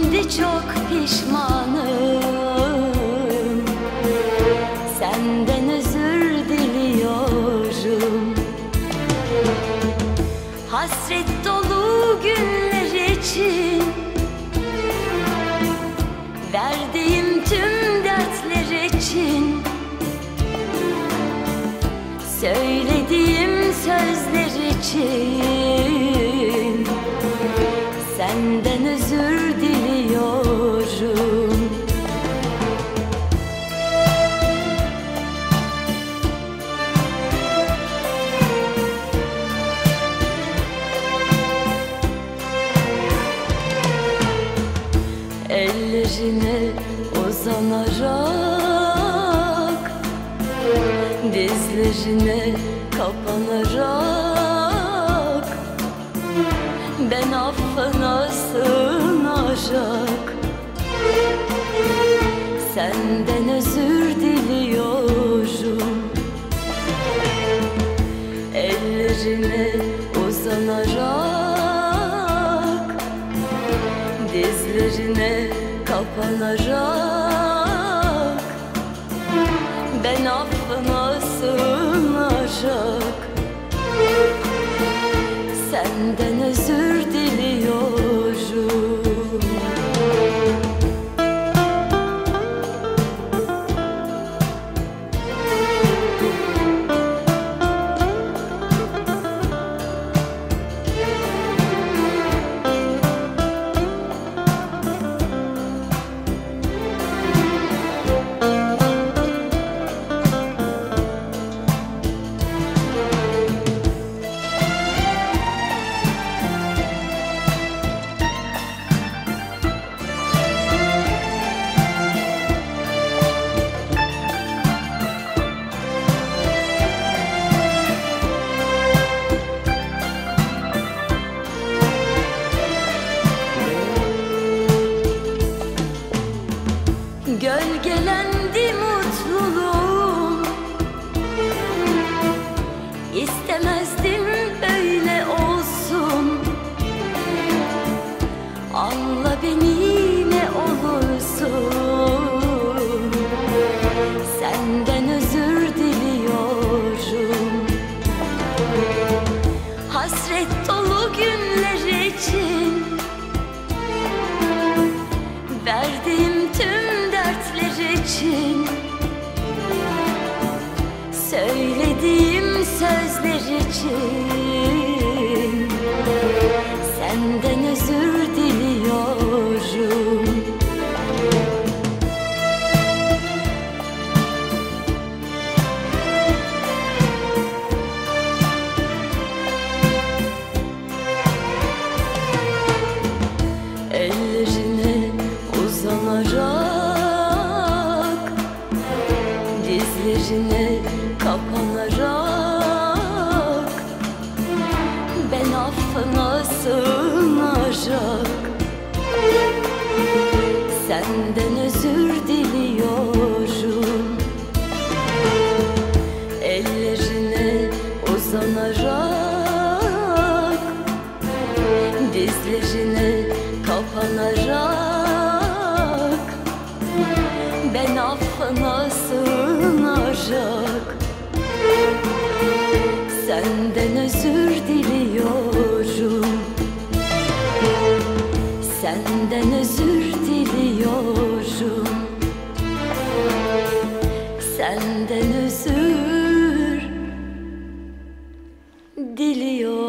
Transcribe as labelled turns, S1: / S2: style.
S1: şimdi çok pişmanım. Senden özür diliyorum. Hasret dolu günler için, verdiğim tüm dertler için, söylediğim sözler için senden özür diliyorum. Ellerine uzanarak, dizlerine kapanarak, ben affına sığınarak senden özür diliyorum. Ellerine uzanarak, dizlerine kapanarak, ben affına sığınarak senden özür diliyorum. Gölgelendi mutluluğum, İstemezdim böyle olsun. Anla beni ne olursun, senden özür diliyorum. Hasret dolu günler için, verdiğim tüm dertler için, söylediğim sözler için senden özür diliyorum. Ellerine uzanarak, dizlerine kapanarak, ben affına sığınarak senden özür diliyorum. Ellerine uzanarak, dizlerine kapanarak, ben affına sığınarak senden özür diliyorum. Senden özür diliyorum. Senden özür diliyorum.